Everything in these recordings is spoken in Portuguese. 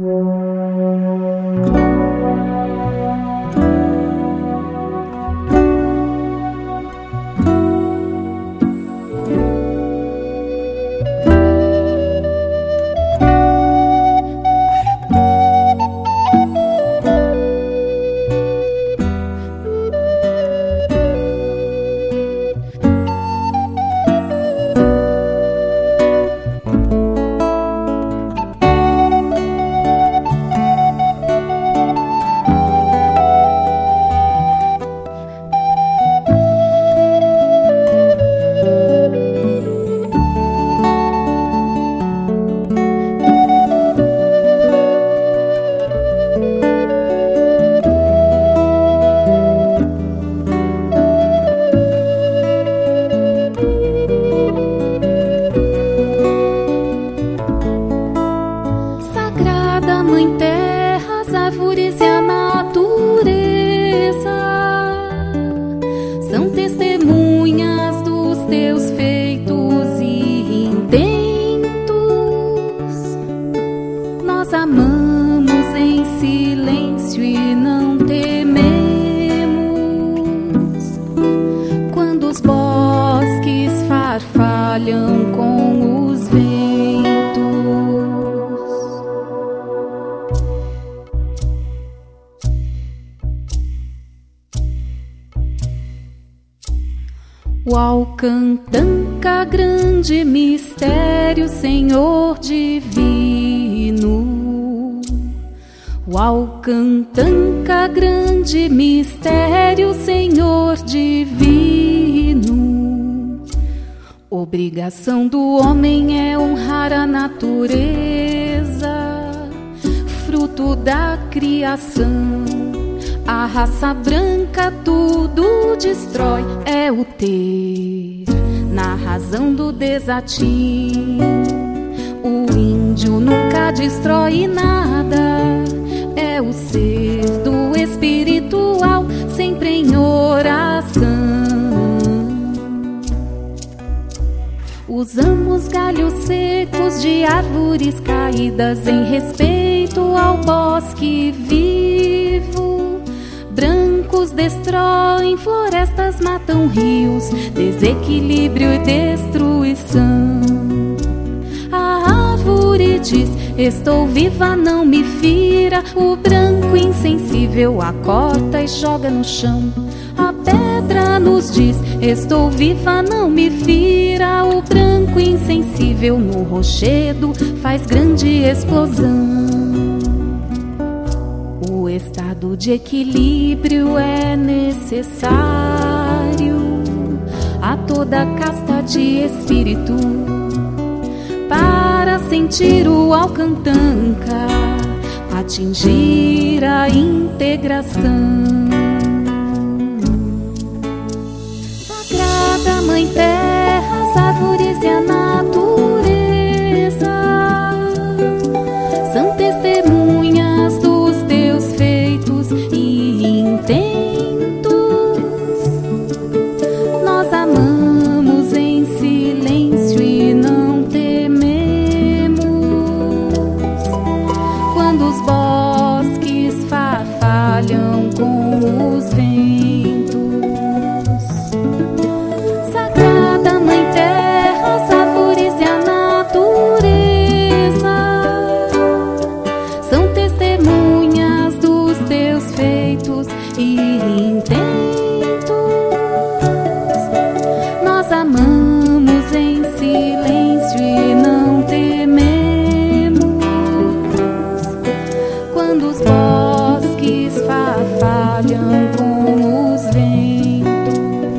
Uaucantanca, grande mistério, Senhor divino. Uaucantanca, grande mistério, Senhor divino. Obrigação do homem é honrar a natureza, fruto da criação. A raça branca tudo destrói, é o ter na razão do desatino. O índio nunca destrói nada, é o ser do espiritual, sempre em oração. Usamos galhos secos de árvores caídas em respeito ao bosque vivo. Brancos destroem florestas, matam rios, desequilíbrio e destruição. A árvore diz: estou viva, não me fira. O branco insensível a corta e joga no chão. A pedra nos diz: estou viva, não me fira. O branco insensível no rochedo faz grande explosão. O estado de equilíbrio é necessário a toda casta de espírito para sentir o Uaucantanca, atingir a integração. Sagrada Mãe Terra, as árvores e a natureza são testemunhas dos teus feitos e intentos. Nós amamos em silêncio e não tememos quando os bosques farfalham com os ventos. Sagrada Mãe Terra, as árvores e a natureza são testemunhas dos teus feitos e intentos. Nós amamos em silêncio e não tememos quando os bosques farfalham com os ventos.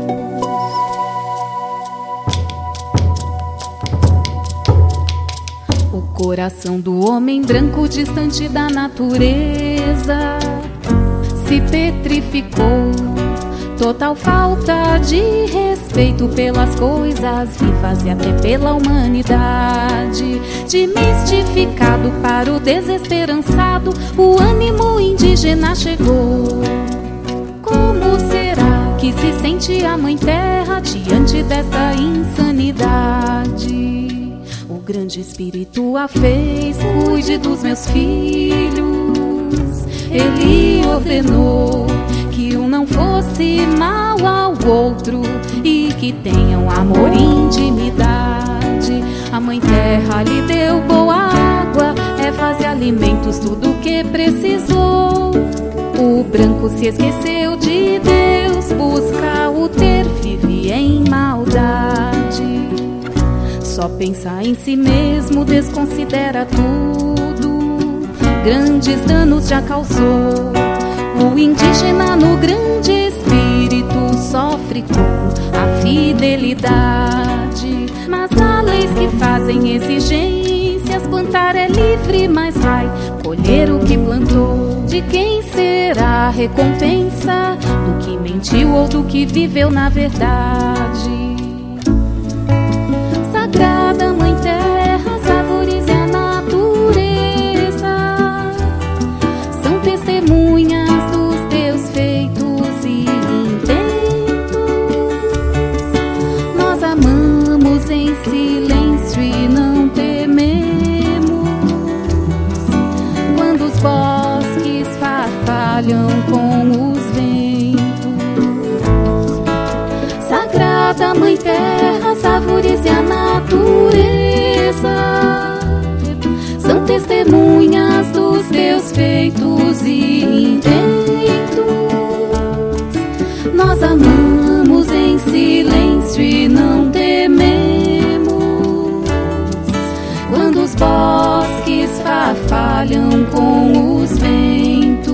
O coração do homem branco, distante da natureza, se petrificou. Total falta de respeito pelas coisas vivas e até pela humanidade. De mistificado para o desesperançado, o ânimo indígena chegou. Como será que se sente a Mãe Terra diante desta insanidade? O grande Espírito a fez, cuide dos meus filhos. Ele ordenou que um não fosse mal ao outro e que tenham amor e intimidade. A Mãe Terra lhe deu boa água, ervas e alimentos, tudo o que precisou. O branco se esqueceu de Deus, busca o ter, vive em maldade. Só pensa em si mesmo, desconsidera tudo, grandes danos já causou. O indígena no grande Espírito sofre com a fidelidade. Mas há leis que fazem exigências, plantar é livre, mas vai colher o que plantou. De quem será a recompensa? Do que mentiu ou do que viveu na verdade? Sagrada Mãe Terra, as árvores e a natureza são testemunhas dos teus feitos e intentos. Nós amamos em silêncio e não tememos quando os bosques farfalham com os ventos. Sagrada Mãe Terra, as árvores e a natureza são testemunhas dos teus feitos e intentos. Nós amamos em silêncio e não tememos quando os bosques farfalham com os ventos.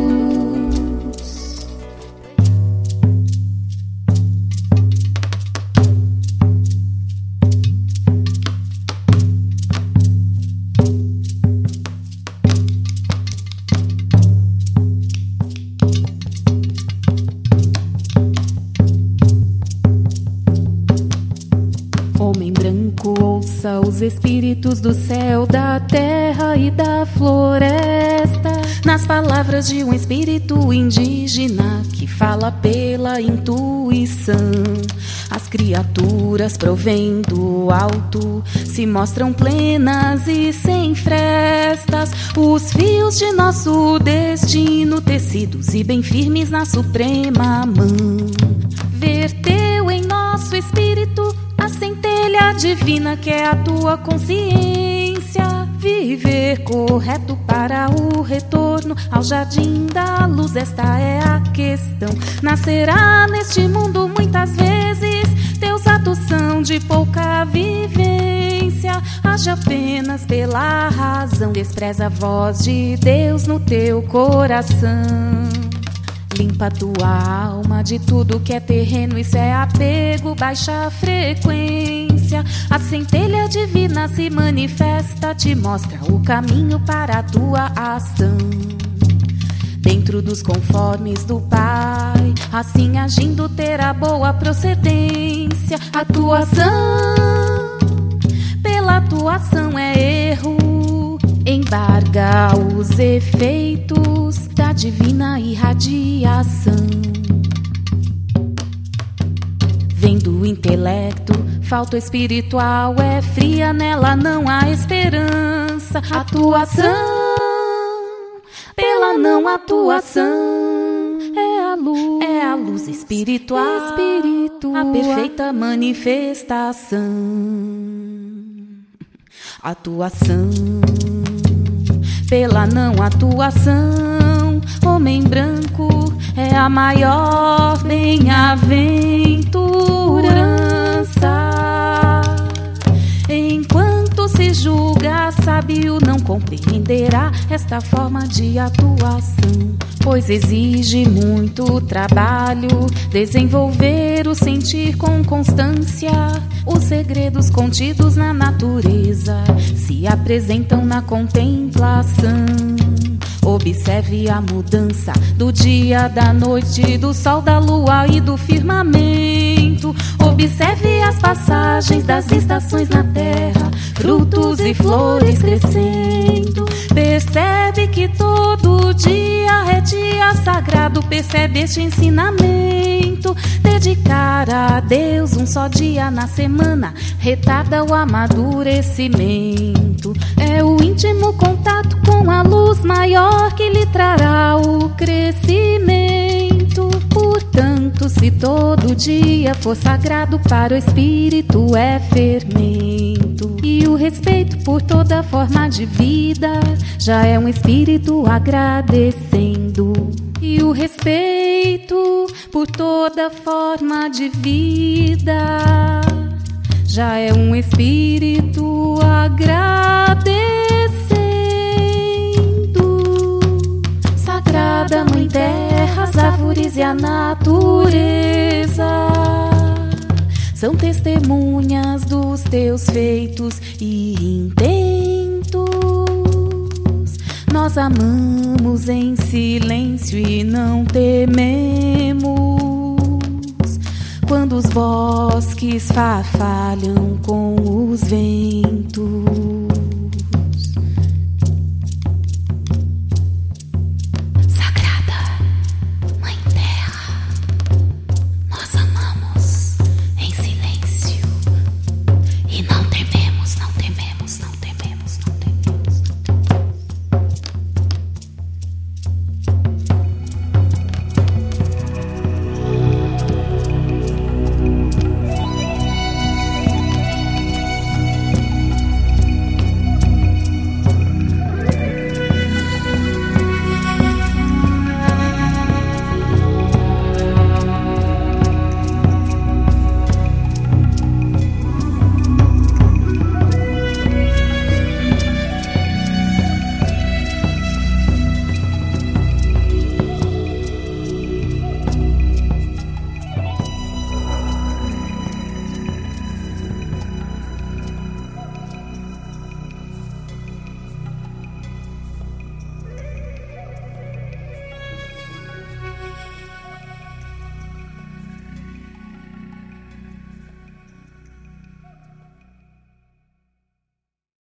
Homem branco, ouça os espíritos do céu, da terra e da floresta, nas palavras de um espírito indígena que fala pela intuição. As criaturas provêm do alto, se mostram plenas e sem frestas. Os fios de nosso destino, tecidos e bem firmes na suprema mão. Verteu em nosso espírito a centelha divina que é a tua consciência. Viver correto para o retorno ao jardim da luz, esta é a questão. Nascerá neste mundo muitas vezes, teus atos são de pouca vivência. Age apenas pela razão, despreza a voz de Deus no teu coração. Limpa tua alma de tudo que é terreno, isso é apego, baixa frequência. A centelha divina se manifesta, te mostra o caminho para a tua ação. Dentro dos conformes do Pai, assim agindo terá boa procedência. A tua ação, pela tua ação é erro, embarga os efeitos da divina irradiação. Vem do intelecto, falta espiritual é fria, nela não há esperança. Atuação, pela não atuação, é a luz espiritual, a perfeita manifestação. Atuação, pela não atuação, homem branco é a maior bem-aventurança. Enquanto se julga sábio, não compreenderá esta forma de atuação, pois exige muito trabalho desenvolver o sentir com constância. Os segredos contidos na natureza se apresentam na contemplação. Observe a mudança do dia, da noite, do sol, da lua e do firmamento. Observe as passagens das estações na terra, frutos e flores crescendo. Percebe que todo dia é dia sagrado percebe este ensinamento. Dedicar a Deus um só dia na semana retarda o amadurecimento. É o íntimo contato com a luz maior que lhe trará o crescimento. Portanto, se todo dia for sagrado para o espírito, é fermento. E o respeito por toda forma de vida já é um espírito agradecendo. E o respeito por toda forma de vida já é um espírito agradecendo. Sagrada Mãe Terra, as árvores e a natureza são testemunhas dos teus feitos e intentos. Nós amamos em silêncio e não tememos quando os bosques farfalham com os ventos.